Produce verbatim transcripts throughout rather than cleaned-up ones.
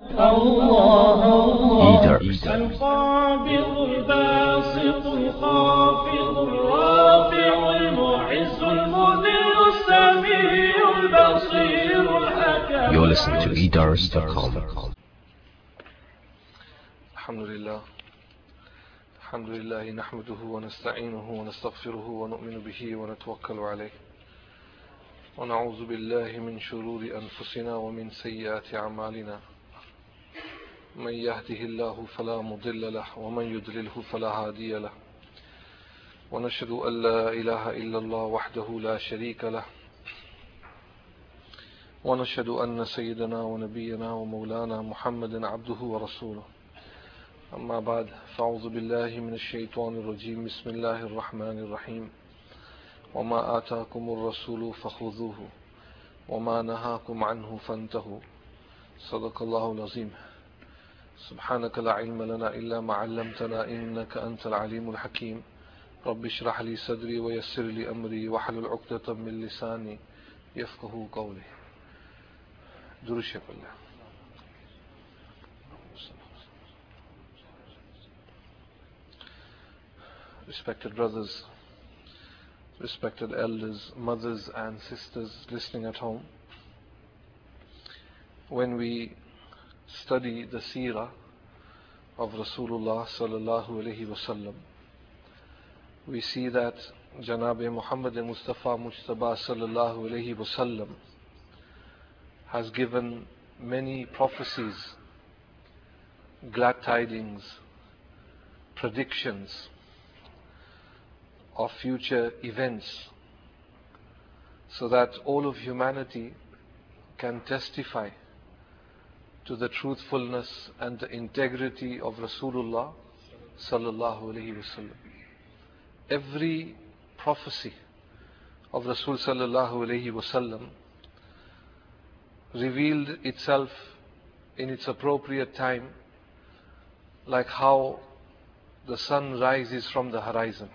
الله الله Eater. القابض الباسط الخافض الرافع المعز المذل السميع البصير الحكم. You're listening to e dars dot com. الحمد لله الحمد لله نحمده ونستعينه ونستغفره ونؤمن به ونتوكل عليه ونعوذ بالله من شرور أنفسنا ومن سيئات أعمالنا من يهده الله فلا مضل له ومن يضلله فلا هادي له ونشهد أن لا إله إلا الله وحده لا شريك له ونشهد أن سيدنا ونبينا ومولانا محمد عبده ورسوله. أما بعد فأعوذ بالله من الشيطان الرجيم. بسم الله الرحمن الرحيم. وما آتاكم الرسول فخذوه وما نهاكم عنه فانتهوا. صدق الله العظيم. سبحانك لا علم لنا إلا ما علمتنا إنك أنت العليم الحكيم. رب اشرح لي صدري ويسر لي أمري واحلل عقدة من لساني يفقهوا قولي. درود بالله. Respected brothers, respected elders, mothers and sisters listening at home, when we study the seerah of Rasulullah sallallahu alaihi wasallam, we see that Janab Muhammad Mustafa Mujtaba sallallahu alaihi wasallam has given many prophecies, glad tidings, predictions of future events, so that all of humanity can testify to the truthfulness and the integrity of Rasulullah sallallahu alaihi wasallam. Every prophecy of Rasul sallallahu alaihi wasallam revealed itself in its appropriate time, like how the sun rises from the horizon.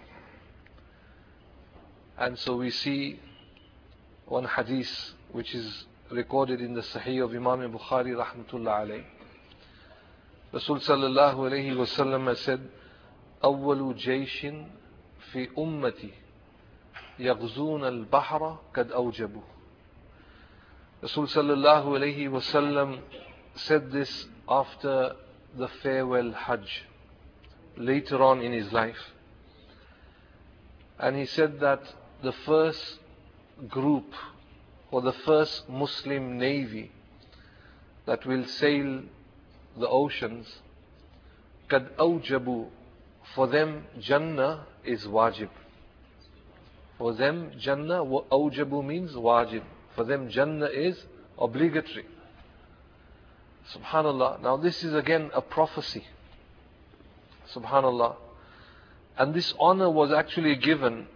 And so we see one hadith which is recorded in the Sahih of Imam Bukhari rahmatullah alayh. Rasul sallallahu alayhi wa sallam has said, أول جيش في أمتي يغزون البحر قد أوجبوا. Rasul sallallahu alayhi wa sallam said this after the farewell Hajj, later on in his life. And he said that the first group or the first Muslim navy that will sail the oceans, قَدْ أَوْجَبُوا, for them Jannah is wajib. For them Jannah, أوجبوا means wajib. For them Jannah is obligatory. Subhanallah. Now this is again a prophecy. Subhanallah. And this honor was actually given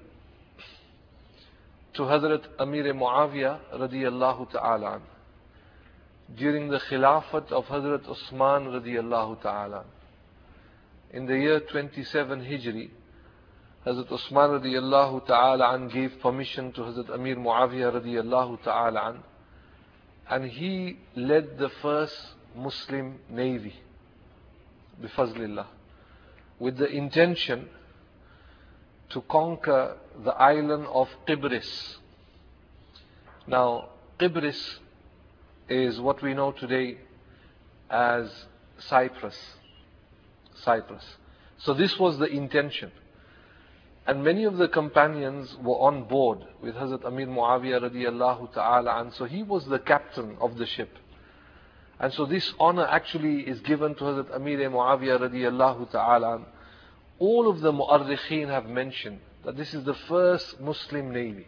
to Hazrat Amir Muawiyah radiyallahu ta'ala during the Khilafat of Hazrat Usman radiyallahu ta'ala. In the year twenty-seven Hijri, Hazrat Usman radiyallahu ta'ala gave permission to Hazrat Amir Muawiyah radiyallahu ta'ala, and he led the first Muslim navy bifazlillah, with the intention to conquer the island of Qibris. Now, Qibris is what we know today as Cyprus. Cyprus. So this was the intention. And many of the companions were on board with Hazrat Amir Muawiyah radiyallahu ta'ala, and so he was the captain of the ship. And so this honor actually is given to Hazrat Amir Muawiyah radiyallahu ta'ala. All of the mu'arrikheen have mentioned that this is the first Muslim navy.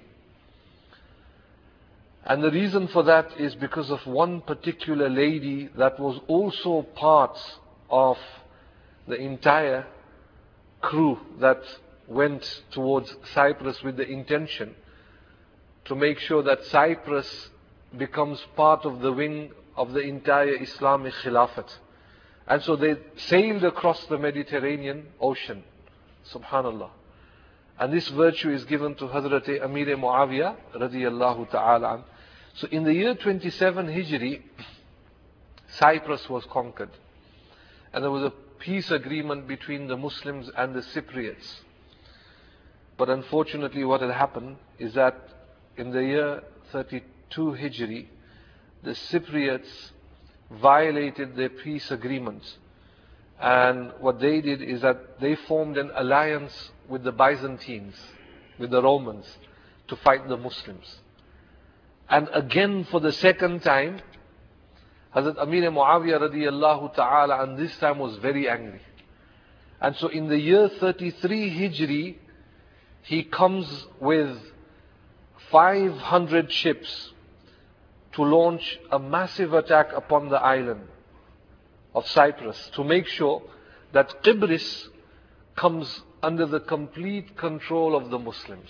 And the reason for that is because of one particular lady that was also part of the entire crew that went towards Cyprus with the intention to make sure that Cyprus becomes part of the wing of the entire Islamic Khilafat. And so they sailed across the Mediterranean Ocean. Subhanallah. And this virtue is given to Hazrat Amir Muawiyah radiyallahu ta'ala. So in the year twenty-seven Hijri, Cyprus was conquered. And there was a peace agreement between the Muslims and the Cypriots. But unfortunately what had happened is that in the year thirty-two Hijri, the Cypriots violated their peace agreements. And what they did is that they formed an alliance with the Byzantines, with the Romans, to fight the Muslims. And again for the second time, Hazrat Amir Muawiyah radiallahu ta'ala, and this time was very angry. And so in the year thirty-three Hijri, he comes with five hundred ships to launch a massive attack upon the island of Cyprus, to make sure that Qibris comes under the complete control of the Muslims.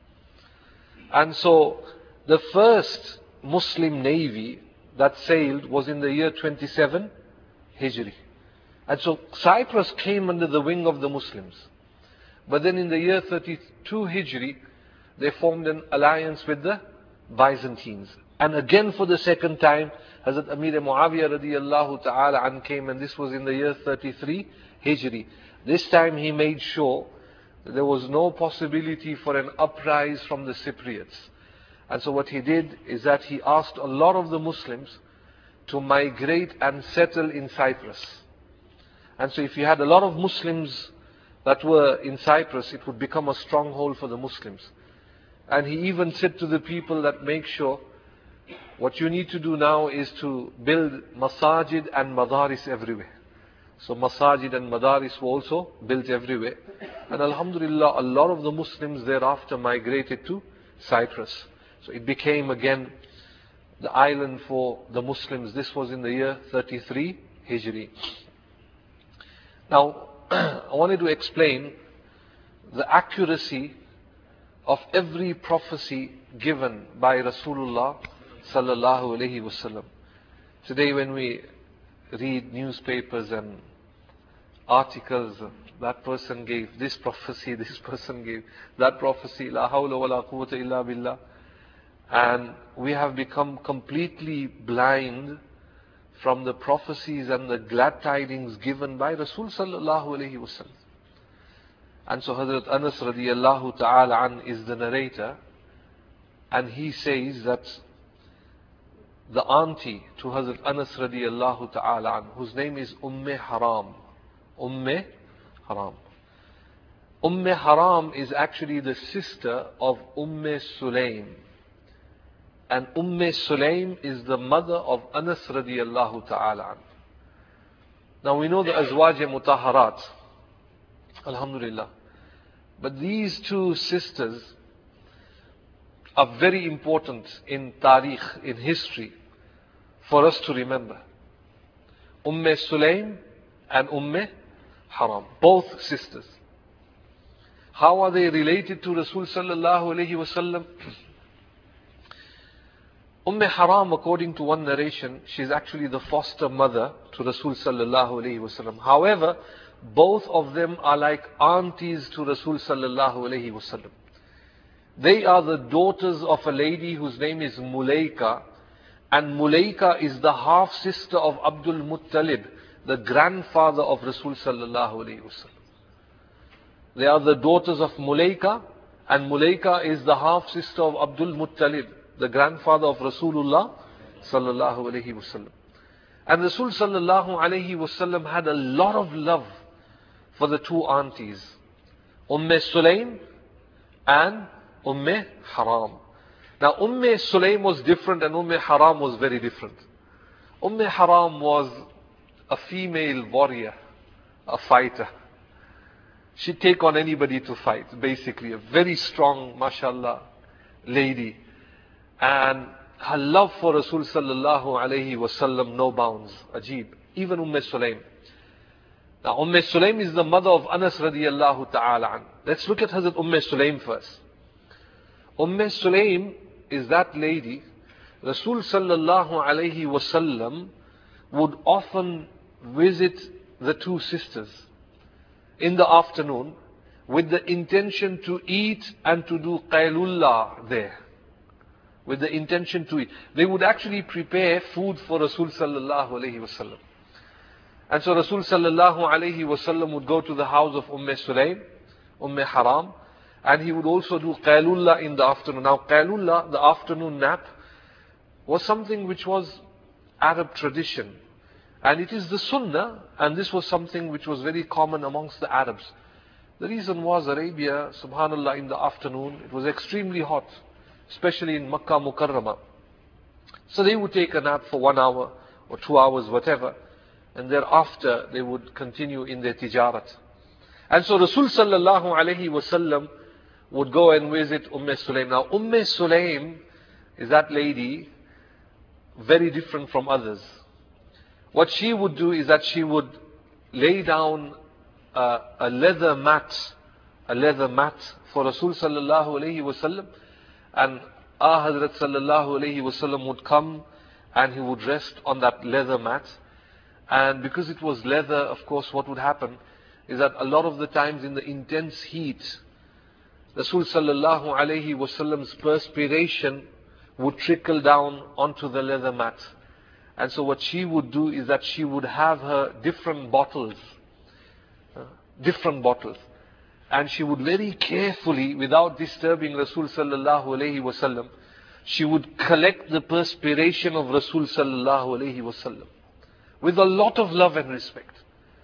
And so the first Muslim navy that sailed was in the year twenty-seven Hijri. And so Cyprus came under the wing of the Muslims. But then in the year thirty-two Hijri, they formed an alliance with the Byzantines. And again for the second time, Hazrat Amir Muawiyah radiallahu ta'ala an came, and this was in the year thirty-three Hijri. This time he made sure that there was no possibility for an uprise from the Cypriots. And so what he did is that he asked a lot of the Muslims to migrate and settle in Cyprus. And so if you had a lot of Muslims that were in Cyprus, it would become a stronghold for the Muslims. And he even said to the people that make sure, what you need to do now is to build masajid and madaris everywhere. So masajid and madaris were also built everywhere. And alhamdulillah, a lot of the Muslims thereafter migrated to Cyprus. So it became again the island for the Muslims. This was in the year thirty-three Hijri. Now, I wanted to explain the accuracy of every prophecy given by Rasulullah sallallahu alaihi wasallam. Today when we read newspapers and articles, that person gave this prophecy, this person gave that prophecy, la hawla wa la quwwata illa billah. And we have become completely blind from the prophecies and the glad tidings given by Rasul sallallahu alaihi wasallam. And so Hazrat Anas radiyallahu ta'ala an is the narrator, and he says that the auntie to Hazrat Anas radiyallahu ta'ala an, whose name is Umm Haram. Umm Haram. Umm Haram is actually the sister of Umm Sulaim. And Umm Sulaim is the mother of Anas radiyallahu ta'ala an. Now we know the Azwaj Mutahharat, alhamdulillah. But these two sisters are very important in tarikh, in history, for us to remember. Umm Sulaim and Umm Haram, both sisters. How are they related to Rasul sallallahu alayhi wasallam? Umm Haram, according to one narration, she's actually the foster mother to Rasul sallallahu alayhi wasallam. However, both of them are like aunties to Rasul sallallahu alayhi wasallam. They are the daughters of a lady whose name is Mulaika, and Mulaika is the half sister of Abdul Muttalib, the grandfather of Rasul sallallahu alayhi wasallam. They are the daughters of Mulaika, and Mulaika is the half sister of Abdul Muttalib, the grandfather of Rasulullah sallallahu alayhi wasallam. And Rasul sallallahu alayhi wasallam had a lot of love for the two aunties, Umm Sulaim and Umm Haram. Now Umm Sulaim was different and Umm Haram was very different. Umm Haram was a female warrior, a fighter. She'd take on anybody to fight, basically a very strong, mashallah, lady. And her love for Rasul sallallahu alayhi wasallam, no bounds, ajib. Even Umm Sulaim. Now Umm Sulaim is the mother of Anas radiyallahu ta'ala an. Let's look at Hazrat Umm Sulaim first. Umm Sulaim is that lady Rasul sallallahu alayhi wasallam would often visit the two sisters in the afternoon with the intention to eat and to do qaylullah there. with the intention to eat. They would actually prepare food for Rasul sallallahu alayhi wasallam. And so Rasul sallallahu alayhi wasallam would go to the house of Umm Sulaym, Umm Haram, and he would also do Qailullah in the afternoon. Now Qailullah, the afternoon nap, was something which was Arab tradition. And it is the Sunnah, and this was something which was very common amongst the Arabs. The reason was Arabia, subhanallah, in the afternoon, it was extremely hot, especially in Makkah Mukarramah. So they would take a nap for one hour or two hours, whatever, and thereafter they would continue in their tijarat. And so Rasul sallallahu alayhi wasallam would go and visit Umm Sulaym. Now Umm Sulaym is that lady, very different from others. What she would do is that she would lay down a, a leather mat, a leather mat for Rasul sallallahu alayhi wasallam, and our Hazrat sallallahu alayhi wasallam would come and he would rest on that leather mat. And because it was leather, of course, what would happen is that a lot of the times in the intense heat, Rasul sallallahu alayhi wasallam's perspiration would trickle down onto the leather mat. And so what she would do is that she would have her different bottles, uh, different bottles. And she would very carefully, without disturbing Rasul sallallahu alayhi wasallam, she would collect the perspiration of Rasul sallallahu alayhi wasallam with a lot of love and respect.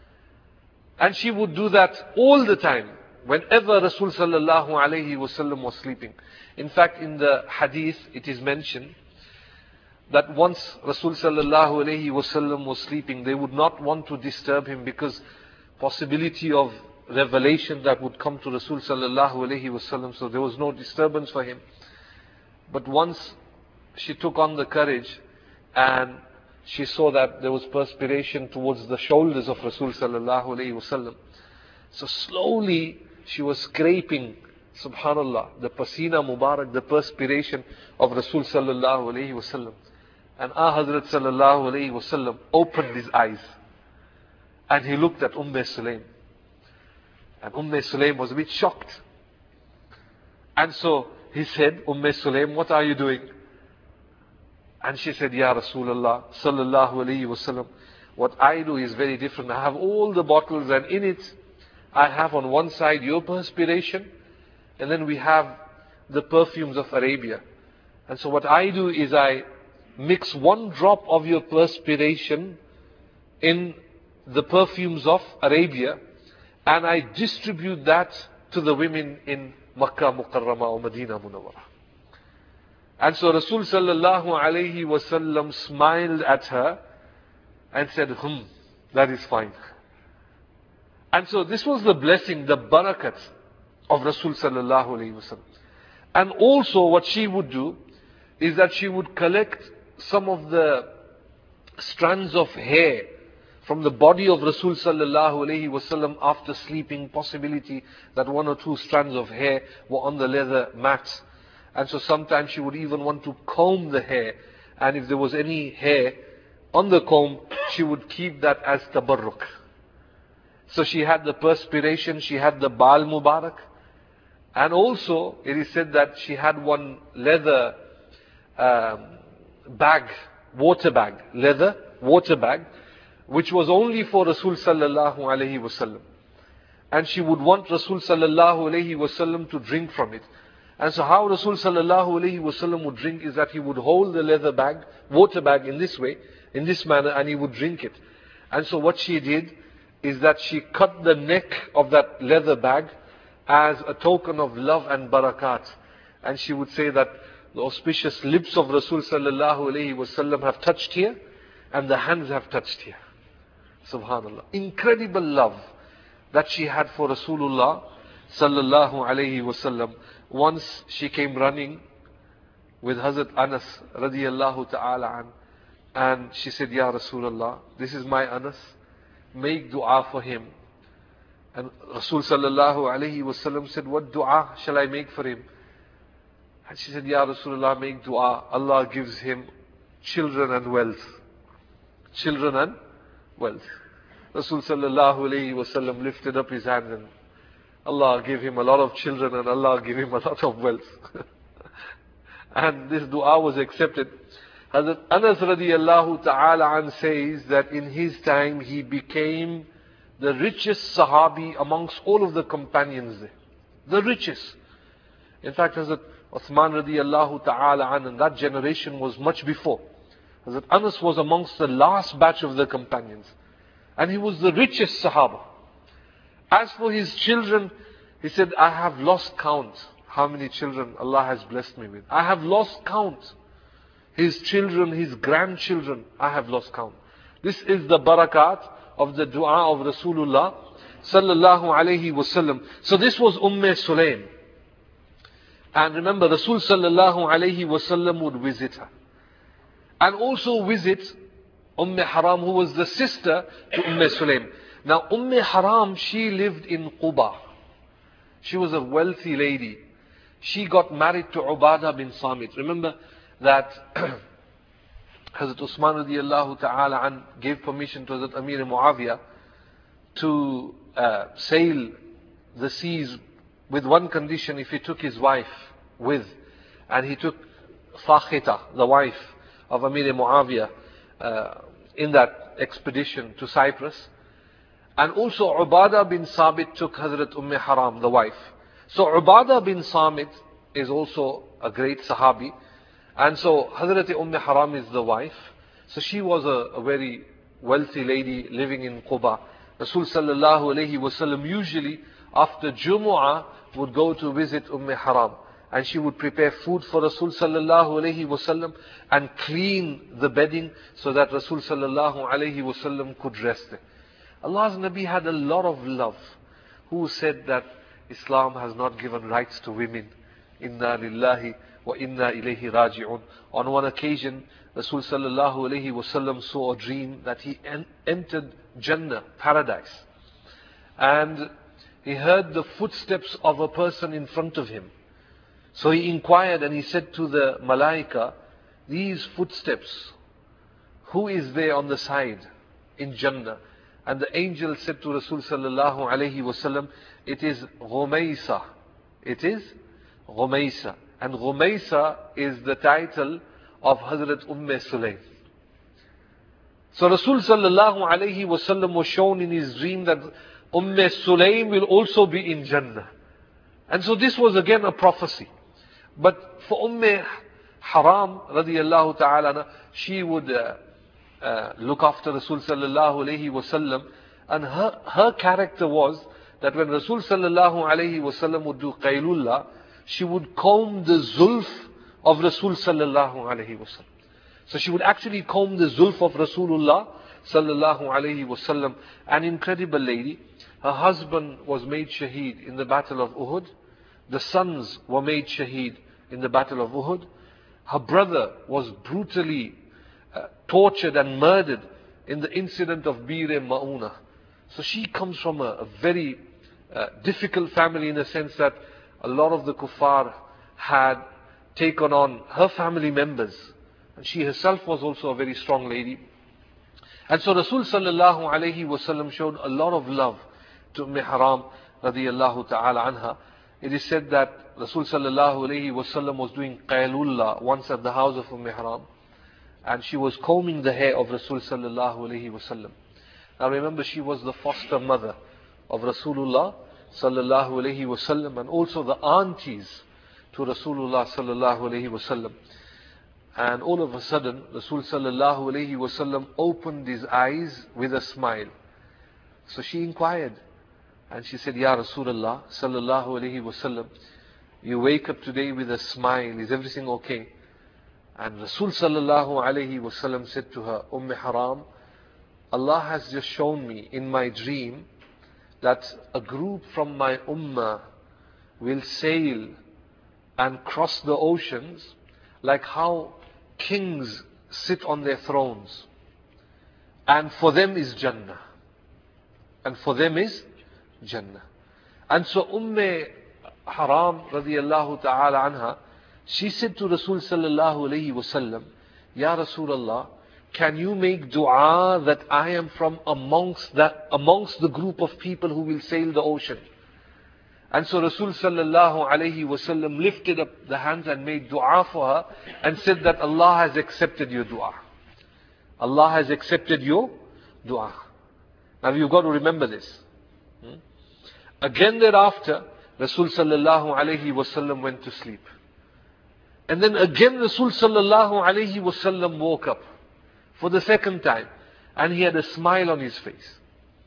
And she would do that all the time, whenever Rasul sallallahu alayhi wasallam was sleeping. In fact, in the hadith, it is mentioned that once Rasul sallallahu alayhi wasallam was sleeping, they would not want to disturb him because possibility of revelation that would come to Rasul sallallahu alayhi wasallam, so there was no disturbance for him. But once she took on the courage and she saw that there was perspiration towards the shoulders of Rasul sallallahu alayhi wasallam, so slowly she was scraping, subhanallah, the pasina mubarak, the perspiration of Rasul sallallahu alayhi wasallam. And our Hazrat sallallahu alayhi wasallam opened his eyes and he looked at Umm Sulaym. And Umm Sulaym was a bit shocked. And so he said, Umm Sulaym, what are you doing? And she said, Ya Rasulullah sallallahu alayhi wasallam, what I do is very different. I have all the bottles, and in it I have on one side your perspiration, and then we have the perfumes of Arabia. And so what I do is I mix one drop of your perspiration in the perfumes of Arabia, and I distribute that to the women in Makkah Mukarramah or Medina Munawwarah. And so Rasul sallallahu alayhi wasallam smiled at her and said, hmm, that is fine. And so this was the blessing, the barakat of Rasul sallallahu alayhi wasallam. And also what she would do is that she would collect some of the strands of hair from the body of Rasul sallallahu alayhi wasallam after sleeping, possibility that one or two strands of hair were on the leather mat. And so sometimes she would even want to comb the hair, and if there was any hair on the comb, she would keep that as tabarruk. So she had the perspiration, she had the Baal Mubarak, and also it is said that she had one leather um, bag, water bag, leather water bag, which was only for Rasul sallallahu alayhi wasallam. And she would want Rasul sallallahu alayhi wasallam to drink from it. And so how Rasul sallallahu alayhi wasallam would drink is that he would hold the leather bag, water bag in this way, in this manner, and he would drink it. And so what she did is that she cut the neck of that leather bag as a token of love and barakat. And she would say that the auspicious lips of Rasul sallallahu alayhi wasallam have touched here, and the hands have touched here. Subhanallah. Incredible love that she had for Rasulullah sallallahu alayhi wasallam. Once she came running with Hazrat Anas radiyallahu ta'ala an, and she said, Ya Rasulullah, this is my Anas, make dua for him. And Rasul sallallahu alayhi wasallam said, what dua shall I make for him? And she said, Ya Rasulullah, make dua, Allah gives him children and wealth. Children and wealth. Rasul sallallahu alayhi wasallam lifted up his hand and Allah gave him a lot of children and Allah gave him a lot of wealth. and this dua was accepted. Hazrat Anas radiallahu ta'ala an says that in his time he became the richest Sahabi amongst all of the companions there. The richest. In fact, Hazrat Uthman radiallahu ta'ala an and that generation was much before. Hazrat Anas was amongst the last batch of the companions. And he was the richest Sahaba. As for his children, he said, I have lost count how many children Allah has blessed me with. I have lost count. His children, his grandchildren, I have lost count. This is the barakat of the dua of Rasulullah sallallahu alayhi wasallam. So this was Umm Sulaim. And remember, Rasul sallallahu alayhi wasallam would visit her. And also visit Umm Haram, who was the sister to Umm Sulaim. Now Umm Haram, she lived in Quba. She was a wealthy lady. She got married to Ubadah bin Samit. Remember that Hazrat Usman radiallahu ta'ala an gave permission to Hazrat Amir Muawiyah to uh, sail the seas with one condition: if he took his wife with, and he took Fakhita, the wife of Amir Muawiyah, uh, in that expedition to Cyprus. And also Ubadah bin Samit took Hazrat Umm Haram, the wife. So Ubadah bin Samit is also a great Sahabi. And so Hazrat Umm Haram is the wife. So she was a, a very wealthy lady living in Quba. Rasul sallallahu alayhi wasallam usually after Jumu'ah would go to visit Umm Haram. And she would prepare food for Rasul sallallahu alayhi wasallam and clean the bedding so that Rasul sallallahu alayhi wasallam could rest there. Allah's Nabi had a lot of love. Who said that Islam has not given rights to women? Inna lillahi wa inna ilayhi raji'un. On one occasion, Rasul sallallahu alayhi wasallam saw a dream that he en entered Jannah, paradise. And he heard the footsteps of a person in front of him. So he inquired and he said to the Malaika, these footsteps, who is there on the side in Jannah? And the angel said to Rasul sallallahu alayhi wasallam, it is Ghumaysa. It is Ghumaysa. And Ghumaysa is the title of Hazrat Umm Sulaim. So Rasul sallallahu alayhi wasallam was shown in his dream that Umm Sulaim will also be in Jannah. And so this was again a prophecy. But for Umm Haram radiyallahu ta'ala, she would uh, uh, look after Rasul sallallahu alayhi wasallam, and her, her character was that when Rasul sallallahu alayhi wasallam would do qaylullah, she would comb the zulf of Rasul sallallahu alayhi wasallam. So she would actually comb the zulf of Rasulullah sallallahu alayhi wasallam. An incredible lady. Her husband was made shaheed in the battle of Uhud. The sons were made shaheed in the battle of Uhud. Her brother was brutally uh, tortured and murdered in the incident of Bir Ma'una. So she comes from a, a very uh, difficult family, in a sense that a lot of the kuffar had taken on her family members. And she herself was also a very strong lady. And so Rasul sallallahu alayhi wasallam showed a lot of love to Umm Haram radiyallahu ta'ala anha. It is said that Rasul sallallahu alayhi wasallam was doing qaylullah once at the house of Umm Haram, and she was combing the hair of Rasul sallallahu alayhi wasallam. Now remember, she was the foster mother of Rasulullah sallallahu alayhi wasallam, and also the aunties to Rasulullah sallallahu alayhi wasallam. And all of a sudden, Rasul sallallahu alayhi wasallam opened his eyes with a smile. So she inquired, and she said, Ya Rasulullah sallallahu alayhi wasallam, you wake up today with a smile, is everything okay? And Rasul sallallahu alayhi wasallam said to her, Umm Haram, Allah has just shown me in my dream that a group from my ummah will sail and cross the oceans like how kings sit on their thrones. And for them is Jannah. And for them is Jannah. And so Umm Haram radiyallahu ta'ala anha, she said to Rasul sallallahu alayhi wasallam, Ya Rasulullah, can you make dua that I am from amongst that amongst the group of people who will sail the ocean? And so Rasul sallallahu alayhi wasallam lifted up the hands and made dua for her and said that Allah has accepted your dua. Allah has accepted your dua. Now you've got to remember this. Hmm? Again thereafter, Rasul sallallahu alayhi wasallam went to sleep. And then again Rasul sallallahu alayhi wasallam woke up for the second time. And he had a smile on his face.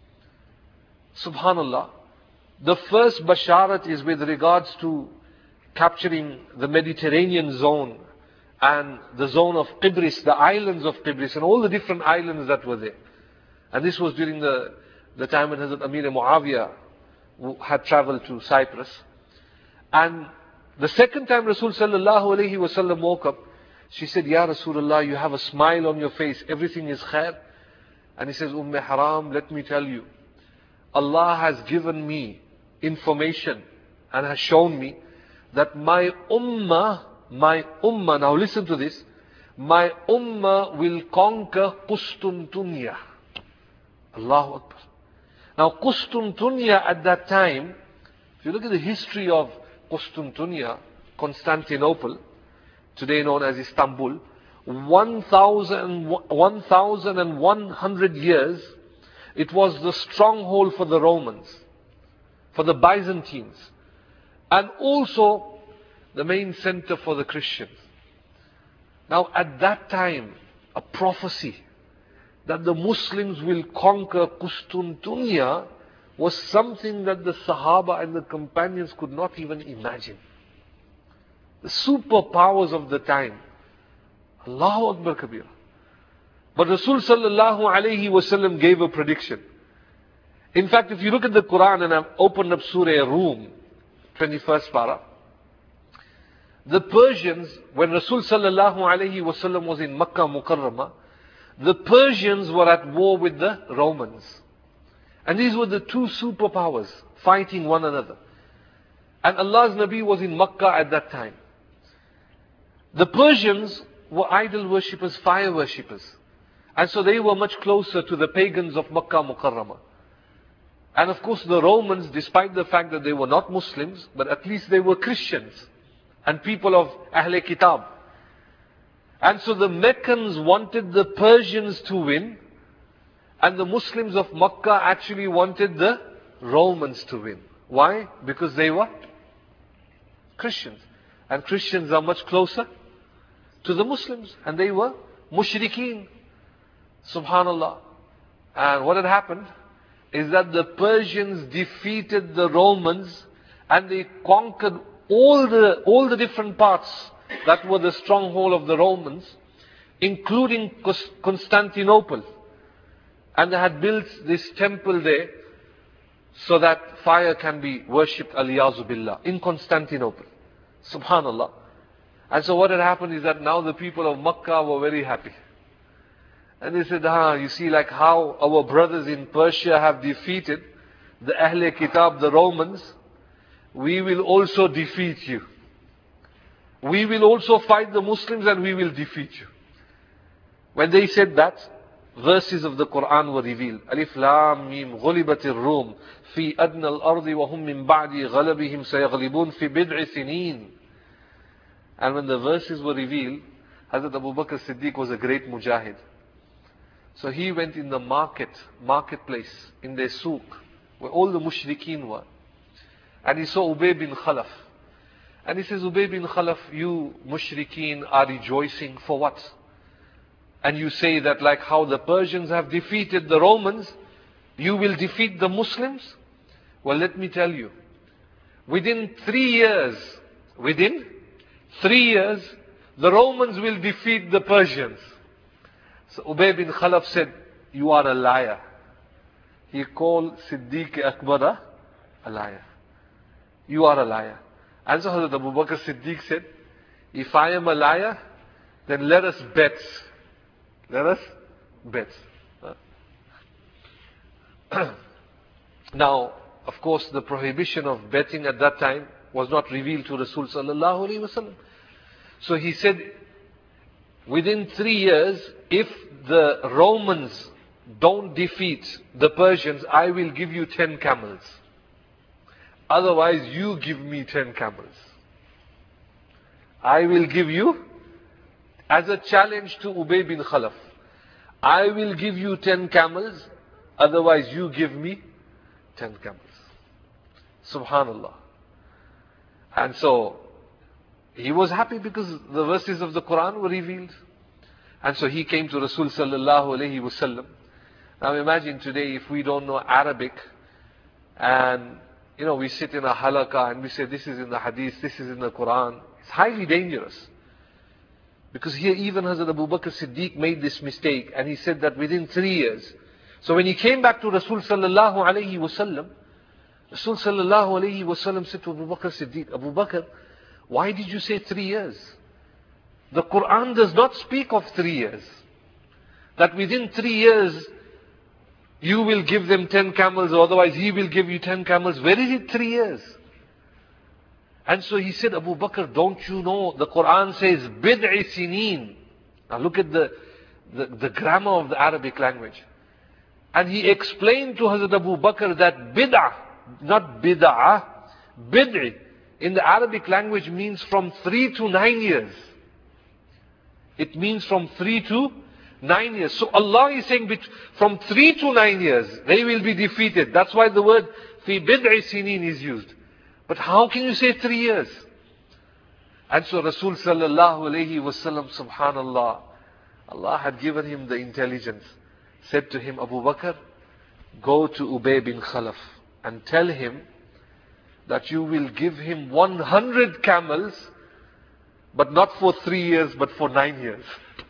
Subhanallah. The first basharat is with regards to capturing the Mediterranean zone and the zone of Qibris, the islands of Qibris and all the different islands that were there. And this was during the, the time when Hazrat Amir Muawiyah had traveled to Cyprus. And the second time Rasul sallallahu alayhi wasallam woke up, she said, Ya Rasulullah, you have a smile on your face, everything is khair. And he says, Umm Haram, let me tell you, Allah has given me information and has shown me that my ummah, my ummah, now listen to this, my ummah will conquer Qustuntunya. Allahu Akbar. Now Qustuntunya at that time, if you look at the history of Qustuntunya, Constantinople, today known as Istanbul, one thousand one hundred years, it was the stronghold for the Romans, for the Byzantines, and also the main center for the Christians. Now at that time, a prophecy that the Muslims will conquer Qustuntunya was something that the Sahaba and the companions could not even imagine. The superpowers of the time. Allahu Akbar Kabir. But Rasul sallallahu alayhi wasallam gave a prediction. In fact, if you look at the Quran, and I've opened up Surah Rum, twenty-first para, the Persians, when Rasul sallallahu alayhi wasallam was in Makkah Mukarramah, the Persians were at war with the Romans. And these were the two superpowers fighting one another. And Allah's Nabi was in Makkah at that time. The Persians were idol worshippers, fire worshippers. And so they were much closer to the pagans of Makkah Mukarramah. And of course the Romans, despite the fact that they were not Muslims, but at least they were Christians and people of Ahle Kitab. And so the Meccans wanted the Persians to win, and the Muslims of Makkah actually wanted the Romans to win. Why? Because they were Christians. And Christians are much closer to the Muslims. And they were mushrikeen. Subhanallah. And what had happened is that the Persians defeated the Romans and they conquered all the, all the different parts that were the stronghold of the Romans, including Constantinople. And they had built this temple there so that fire can be worshipped, aliyazu billah, in Constantinople. Subhanallah. And so what had happened is that now the people of Makkah were very happy. And they said, ah, you see like how our brothers in Persia have defeated the Ahle Kitab, the Romans, we will also defeat you. We will also fight the Muslims and we will defeat you. When they said that, verses of the Quran were revealed. Alif Lam Mim Ghulibatir Rum Fi Adna al-Ardi wa hum min ba'di ghalabihim sayaghlibun fi bid'i sinin. And when the verses were revealed, Hazrat Abu Bakr Siddiq was a great mujahid. So he went in the market, marketplace, in their souk, where all the mushrikeen were. And he saw Ubay bin Khalaf. And he says, Ubay bin Khalaf, you mushrikeen are rejoicing for what? And you say that like how the Persians have defeated the Romans, you will defeat the Muslims? Well, let me tell you, within three years, within three years, the Romans will defeat the Persians. So Ubay bin Khalaf said, you are a liar. He called Siddiq Akbar a liar. You are a liar. And so Hazrat Abu Bakr Siddiq said, if I am a liar, then let us bet. Let us bet. Now, of course, the prohibition of betting at that time was not revealed to Rasul sallallahu alaihi wasallam. So he said, within three years, if the Romans don't defeat the Persians, I will give you ten camels. Otherwise, you give me ten camels. I will give you, as a challenge to Ubay bin Khalaf, I will give you ten camels, otherwise you give me ten camels. Subhanallah. And so, he was happy because the verses of the Quran were revealed. And so he came to Rasul sallallahu alayhi wasallam. Now imagine today if we don't know Arabic and, you know, we sit in a halaqah and we say this is in the hadith, this is in the Quran. It's highly dangerous. Because here even Hazrat Abu Bakr Siddiq made this mistake and he said that within three years. So when he came back to Rasul sallallahu alayhi wasallam, Rasul sallallahu alayhi wasallam said to Abu Bakr Siddiq, Abu Bakr, why did you say three years? The Quran does not speak of three years. That within three years, you will give them ten camels, or otherwise he will give you ten camels. Where is it three years? And so he said, Abu Bakr, don't you know, the Quran says, bid'i sineen. Now look at the, the, the grammar of the Arabic language. And he explained to Hazrat Abu Bakr that bid'ah, not bid'ah, bid'i, in the Arabic language means from three to nine years. It means from three to nine years. So Allah is saying from three to nine years, they will be defeated. That's why the word fi bid'i sinin is used. But how can you say three years? And so Rasul sallallahu alayhi wasallam, subhanallah, Allah had given him the intelligence. Said to him, Abu Bakr, go to Ubay bin Khalaf and tell him that you will give him one hundred camels, but not for three years, but for nine years.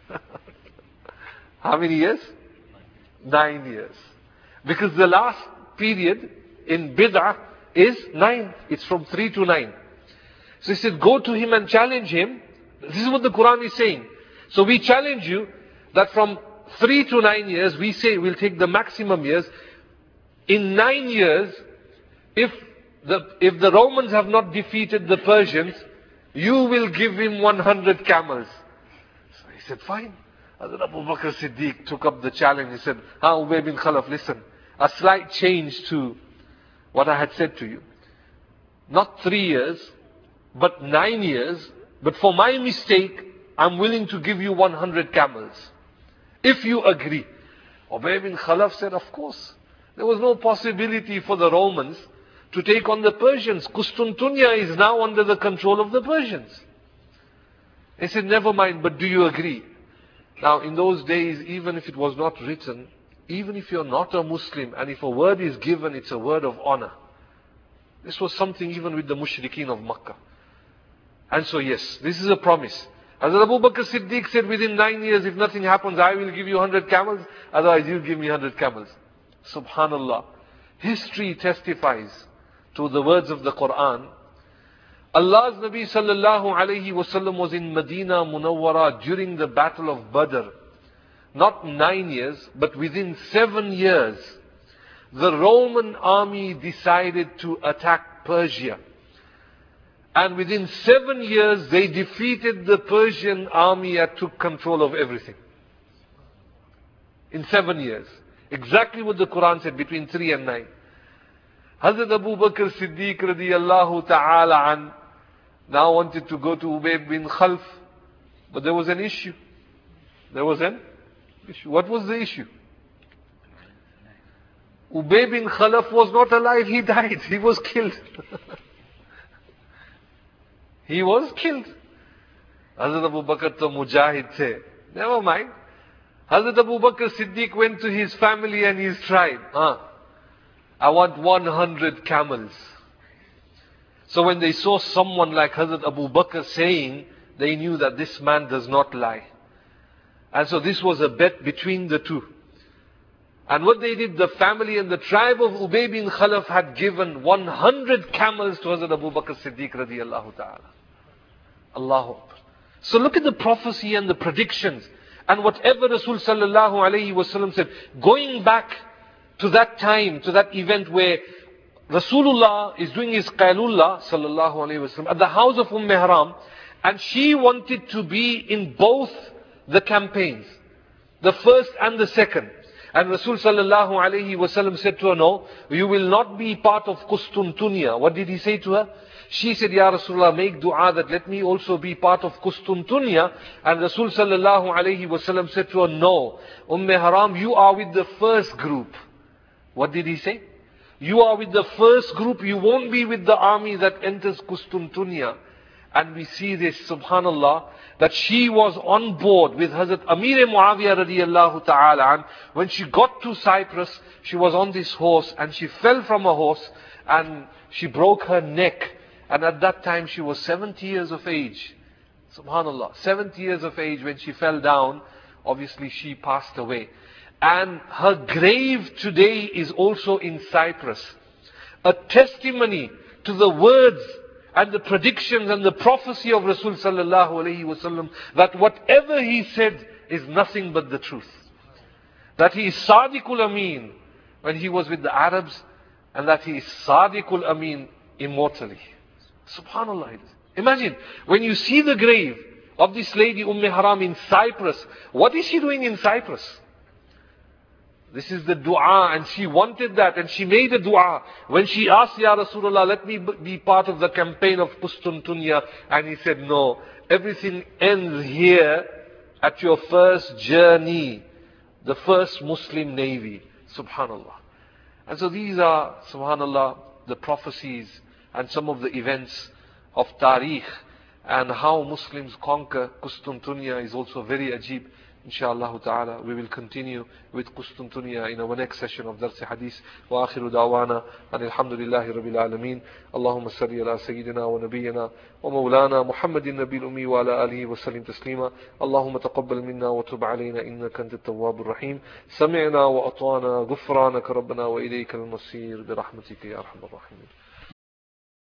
How many years? Nine years. Because the last period in bid'ah is nine. It's from three to nine. So he said, go to him and challenge him. This is what the Quran is saying. So we challenge you that from three to nine years, we say we'll take the maximum years. In nine years, if the, if the Romans have not defeated the Persians, you will give him one hundred camels. So he said, fine. Hazrat Abu Bakr Siddiq took up the challenge. He said, Ha Ubay bin Khalaf, listen, a slight change to what I had said to you. Not three years, but nine years. But for my mistake, I'm willing to give you one hundred camels. If you agree. Ubay bin Khalaf said, of course. There was no possibility for the Romans to take on the Persians. Qustuntunya is now under the control of the Persians. He said, never mind, but do you agree? Now in those days, even if it was not written, even if you're not a Muslim, and if a word is given, it's a word of honor. This was something even with the mushrikeen of Makkah. And so yes, this is a promise. Hazrat Abu Bakr Siddiq said, within nine years, if nothing happens, I will give you one hundred camels, otherwise you give me one hundred camels. Subhanallah. History testifies to the words of the Quran. Allah's Nabi sallallahu alayhi wasallam was in Medina Munawwara during the battle of Badr. Not nine years, but within seven years, the Roman army decided to attack Persia. And within seven years, they defeated the Persian army and took control of everything. In seven years. Exactly what the Quran said, between three and nine. Hazrat Abu Bakr Siddiq radiyallahu ta'ala an now wanted to go to Ubay bin Khalaf. But there was an issue. There was an issue. What was the issue? Ubay bin Khalaf was not alive, he died. He was killed. He was killed. Hazrat Abu Bakr to mujahid the. Never mind. Hazrat Abu Bakr Siddiq went to his family and his tribe. Huh? I want one hundred camels. So when they saw someone like Hazrat Abu Bakr saying, they knew that this man does not lie. And so this was a bet between the two. And what they did, the family and the tribe of Ubay bin Khalaf had given one hundred camels to Hazrat Abu Bakr Siddiq radiyallahu ta'ala. Allahu Akbar. So look at the prophecy and the predictions. And whatever Rasul sallallahu alayhi wasallam said, going back to that time, to that event where Rasulullah is doing his Qailullah sallallahu alayhi wasallam at the house of Umm Haram, and she wanted to be in both the campaigns, the first and the second. And Rasul sallallahu alayhi wasallam said to her, no, you will not be part of Qustuntunya. What did he say to her? She said, Ya Rasulullah, make dua that let me also be part of Qustuntunya. And Rasul sallallahu alayhi wasallam said to her, no, Umm Haram, you are with the first group. What did he say? You are with the first group, you won't be with the army that enters Qustuntunya. And we see this, subhanallah, that she was on board with Hazrat Amir Muawiyah radiyallahu ta'ala. And when she got to Cyprus, she was on this horse and she fell from a horse and she broke her neck. And at that time she was seventy years of age. Subhanallah, seventy years of age when she fell down, obviously she passed away. And her grave today is also in Cyprus. A testimony to the words and the predictions and the prophecy of Rasul sallallahu alayhi wasallam, that whatever he said is nothing but the truth. That he is Sadiqul Amin when he was with the Arabs, and that he is Sadiqul Amin immortally. Subhanallah. Imagine, when you see the grave of this lady Umm Haram in Cyprus, what is she doing in Cyprus? This is the dua, and she wanted that, and she made a dua. When she asked, Ya Rasulullah, let me be part of the campaign of Qustuntunya, and he said, no, everything ends here at your first journey, the first Muslim navy. Subhanallah. And so these are, subhanallah, the prophecies and some of the events of Tariq, and how Muslims conquer Qustuntunya is also very ajib. Inshallah ta'ala, we will continue with Qustuntunya in our next session of Dars Hadith. Wa akhiru da'wana and alhamdulillahi rabbil alameen. Allahumma salli ala sayyidina wa nabiyyina wa mawlana Muhammadin nabil ummi wa ala alihi wa sallim taslima. Allahumma taqabbal minna wa tub alayna innaka antat tawwabur rahim. Sami'na wa ata'na ghufranaka rabbana wa ilayka al-masir bi rahmatika ya arhamar rahimin.